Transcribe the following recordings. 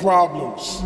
problems.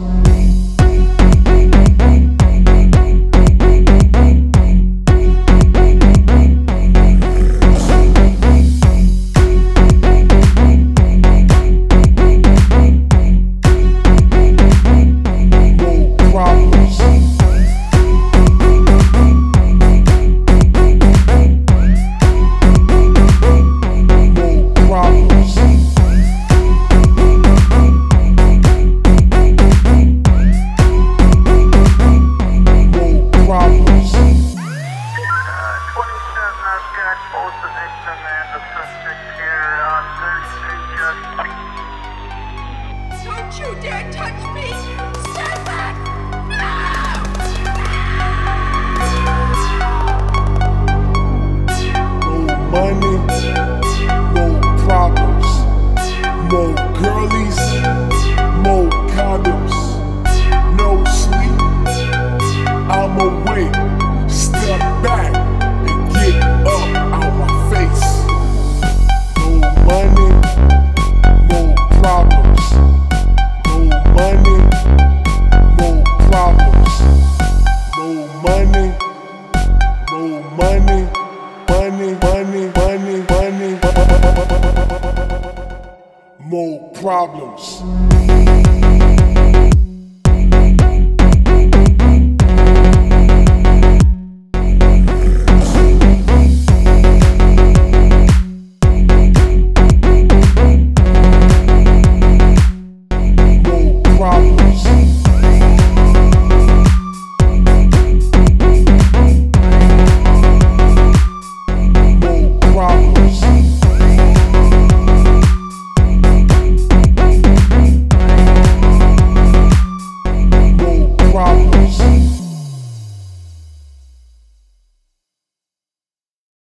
Don't you dare touch me! Stand back! No money, no problems. More girlies, more condoms. No sleep, I'm awake. Step back and get up out my face. No money, no problems. No money, no problems. No money, no money. Money, more problems.